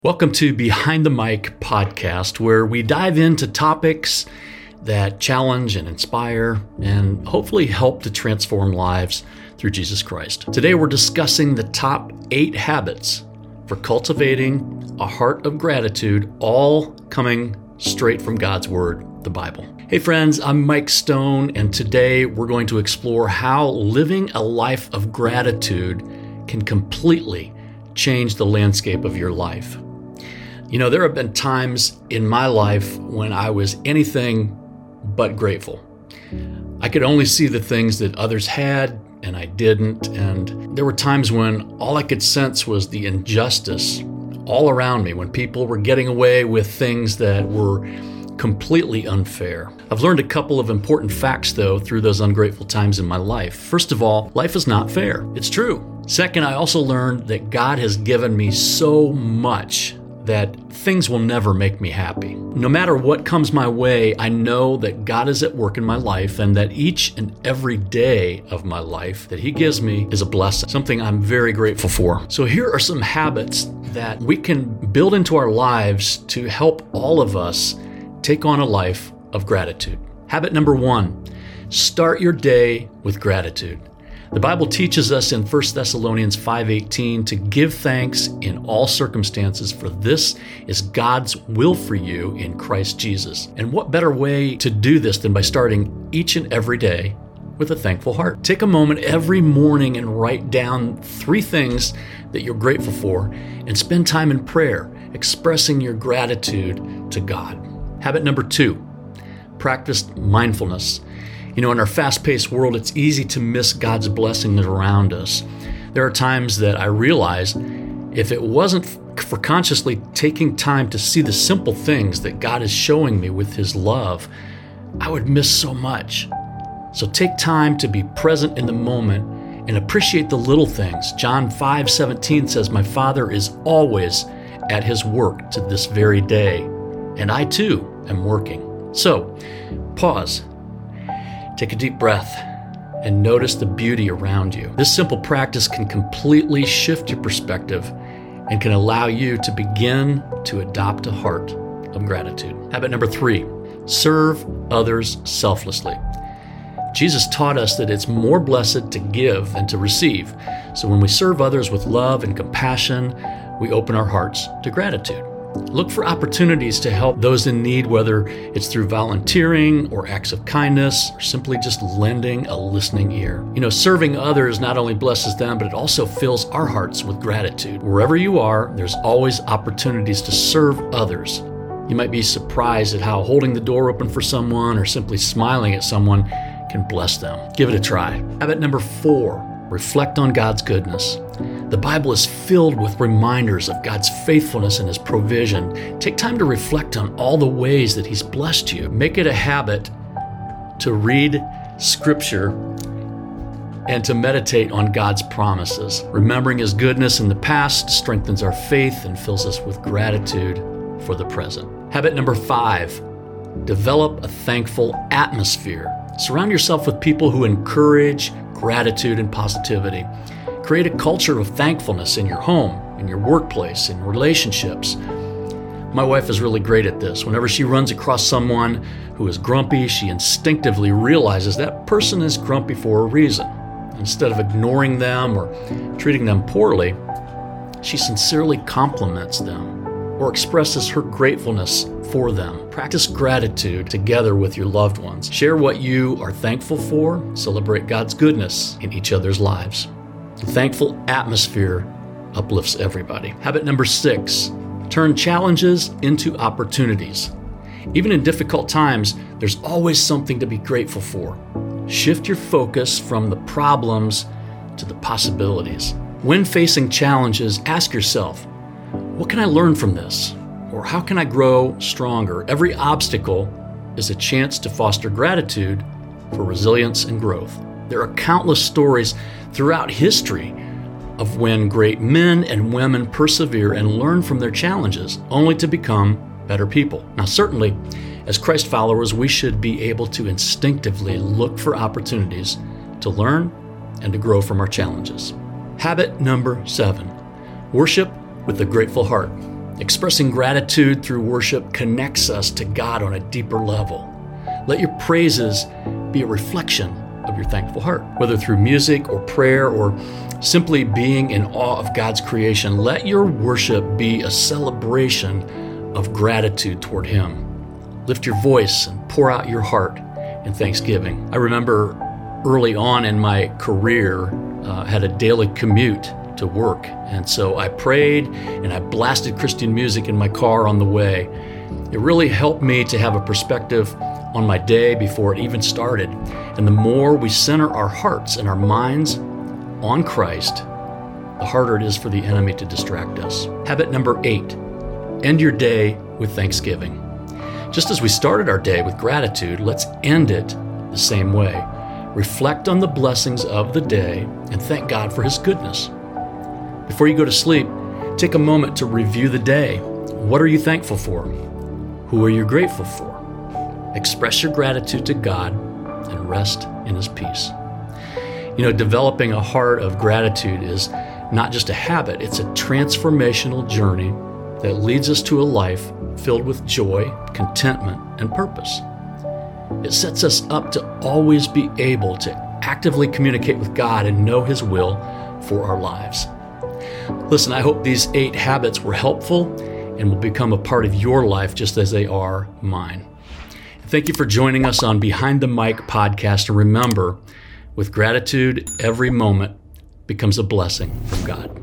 Welcome to Behind the Mic podcast, where we dive into topics that challenge and inspire and hopefully help to transform lives through Jesus Christ. Today we're discussing the top 8 habits for cultivating a heart of gratitude, all coming straight from God's Word, the Bible. Hey friends, I'm Mike Stone, and today we're going to explore how living a life of gratitude can completely change the landscape of your life. You know, there have been times in my life when I was anything but grateful. I could only see the things that others had and I didn't, and there were times when all I could sense was the injustice all around me, when people were getting away with things that were completely unfair. I've learned a couple of important facts, though, through those ungrateful times in my life. First of all, life is not fair. It's true. Second, I also learned that God has given me so much that things will never make me happy. No matter what comes my way, I know that God is at work in my life and that each and every day of my life that He gives me is a blessing, something I'm very grateful for. So here are some habits that we can build into our lives to help all of us take on a life of gratitude. Habit number 1, start your day with gratitude. The Bible teaches us in 1 Thessalonians 5:18 to give thanks in all circumstances, for this is God's will for you in Christ Jesus. And what better way to do this than by starting each and every day with a thankful heart? Take a moment every morning and write down 3 things that you're grateful for and spend time in prayer, expressing your gratitude to God. Habit number 2, practice mindfulness. You know, in our fast-paced world, it's easy to miss God's blessings around us. There are times that I realize if it wasn't for consciously taking time to see the simple things that God is showing me with His love, I would miss so much. So take time to be present in the moment and appreciate the little things. John 5:17 says, "My Father is always at His work to this very day, and I too am working." So, pause. Take a deep breath and notice the beauty around you. This simple practice can completely shift your perspective and can allow you to begin to adopt a heart of gratitude. Habit number 3, serve others selflessly. Jesus taught us that it's more blessed to give than to receive. So when we serve others with love and compassion, we open our hearts to gratitude. Look for opportunities to help those in need, whether it's through volunteering or acts of kindness or simply just lending a listening ear. You know, serving others not only blesses them, but it also fills our hearts with gratitude. Wherever you are, there's always opportunities to serve others. You might be surprised at how holding the door open for someone or simply smiling at someone can bless them. Give it a try. Habit number 4, reflect on God's goodness. The Bible is filled with reminders of God's faithfulness and His provision. Take time to reflect on all the ways that He's blessed you. Make it a habit to read Scripture and to meditate on God's promises. Remembering His goodness in the past strengthens our faith and fills us with gratitude for the present. Habit number 5, develop a thankful atmosphere. Surround yourself with people who encourage gratitude and positivity. Create a culture of thankfulness in your home, in your workplace, in relationships. My wife is really great at this. Whenever she runs across someone who is grumpy, she instinctively realizes that person is grumpy for a reason. Instead of ignoring them or treating them poorly, she sincerely compliments them or expresses her gratefulness for them. Practice gratitude together with your loved ones. Share what you are thankful for. Celebrate God's goodness in each other's lives. A thankful atmosphere uplifts everybody. Habit number 6, turn challenges into opportunities. Even in difficult times, there's always something to be grateful for. Shift your focus from the problems to the possibilities. When facing challenges, ask yourself, what can I learn from this? Or how can I grow stronger? Every obstacle is a chance to foster gratitude for resilience and growth. There are countless stories throughout history of when great men and women persevere and learn from their challenges, only to become better people. Now, certainly, as Christ followers, we should be able to instinctively look for opportunities to learn and to grow from our challenges. Habit number 7, worship with a grateful heart. Expressing gratitude through worship connects us to God on a deeper level. Let your praises be a reflection of your thankful heart. Whether through music or prayer or simply being in awe of God's creation, let your worship be a celebration of gratitude toward Him. Lift your voice and pour out your heart in thanksgiving. I remember early on in my career, had a daily commute to work. And so I prayed and I blasted Christian music in my car on the way. It really helped me to have a perspective on my day before it even started. And the more we center our hearts and our minds on Christ, the harder it is for the enemy to distract us. Habit number 8, end your day with thanksgiving. Just as we started our day with gratitude, let's end it the same way. Reflect on the blessings of the day and thank God for His goodness. Before you go to sleep, take a moment to review the day. What are you thankful for? Who are you grateful for? Express your gratitude to God and rest in His peace. Developing a heart of gratitude is not just a habit, it's a transformational journey that leads us to a life filled with joy, contentment, and purpose. It sets us up to always be able to actively communicate with God and know His will for our lives. Listen, I hope these 8 habits were helpful and will become a part of your life just as they are mine. Thank you for joining us on Behind the Mic podcast. And remember, with gratitude, every moment becomes a blessing from God.